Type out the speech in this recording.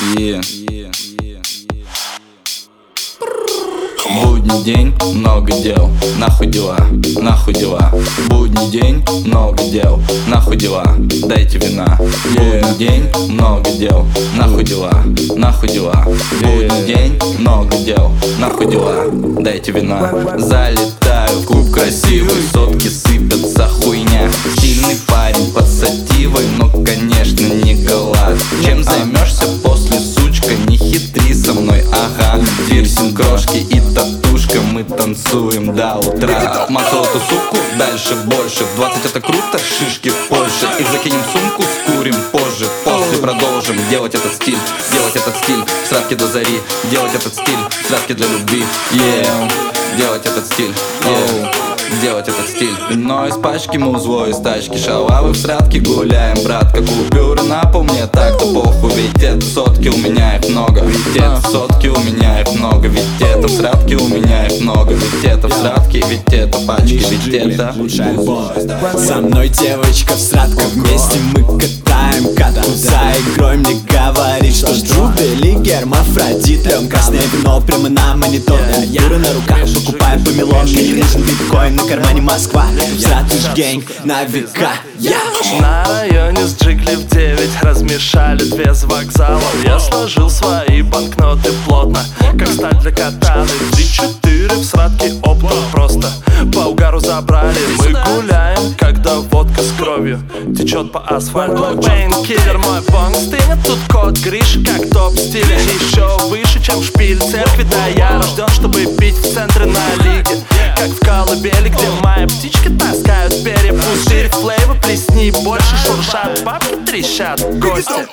Будний день, много дел, нахуй дела, нахуй дела. Будний день, много дел, нахуй дела, дайте вина. Будний день, много дел, нахуй дела, нахуй дела. Будний день, много дел, нахуй дела, дайте вина. Залетаю в клуб красивый, сотки сыпятся хуйня. Стильный парень под сативой, но конечно не галат. Чем займешься после, сучка, не хитри со мной, ага. Пирсинг, крошки и татушка, мы танцуем до утра. Мацал эту суку, дальше больше. В 20 это круто, шишки в Польше. Их закинем в сумку, скурим позже. После продолжим делать этот стиль, делать этот стиль с радки до зари. Делать этот стиль с радки для любви, yeah. Делать этот стиль, yeah. Делать этот стиль. Вино из пачки, музло из тачки. Шалавы в сратке гуляем, братка. Купюры на пол, мне так-то похуй. Ведь это сотки, у меня их много. Ведь это сотки, у меня их много. Ведь это в сратке, у меня их много. Ведь это в сратке, ведь это пачки. Ведь это со мной девочка в сратке. Вместе мы катаем катку за игрой. Мне говорит, что друг или гермафродит. Льем красное вино прямо на монитор. Юра на руках, покупаем по миллиону. Мне не нужен биткоин, на кармане Москва. Сратуш гэнг на века. На районе с Джигли в 9 размешали две с вокзалом. Я сложил свои банкноты плотно, как сталь для катаны. 3-4 в сратке оптом просто по угару забрали. Мы гуляем, когда водка с кровью течет по асфальту. Пейнкиллер мой бонг стынет. Тут кот Гриш, как топ стиля. Еще выше, чем шпиль церкви. Да, я рожден, чтобы пить в центре на лиге, как в колыбели, где мои птички таскают перья. Пустырь, флейвы, плесни больше, шуршат, бабки трещат, гости.